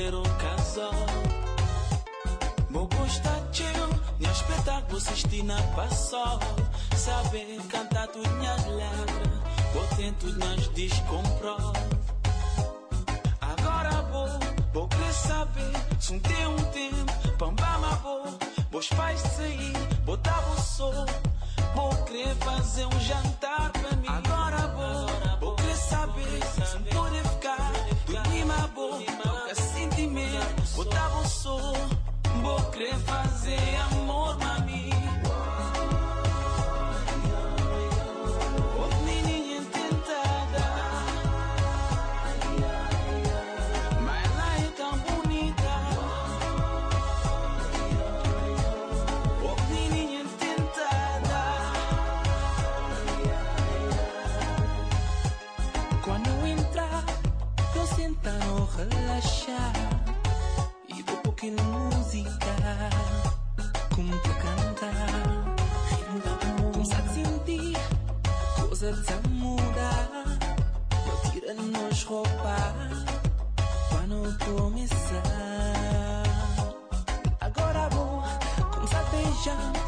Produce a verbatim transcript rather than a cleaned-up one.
ter um casal. Vou gostar de eu, minha espetáculo assistir na passol. Saber cantar tudo minhas letras, vou tento nas descomprov. Agora vou, vou querer saber se um tem um tempo, pambama vou. Vos faz sair, botar o sol. Vou querer fazer um jantar pra mim. Agora vou, vou querer saber se um pode ficar. Do clima bom, toca sentimento, botar o sol. Vou querer fazer amor, mami. Oh, menininha tentada, mas ela é tão bonita. Oh, menininha tentada. Quando eu entrar, eu sentar ou relaxar e vou pouquinho música, como tu cantar, ritmo da amor, começar a sentir, coisa tá mudar. Eu tiro-nos roupa, quando começar. Agora vou começar a beijar,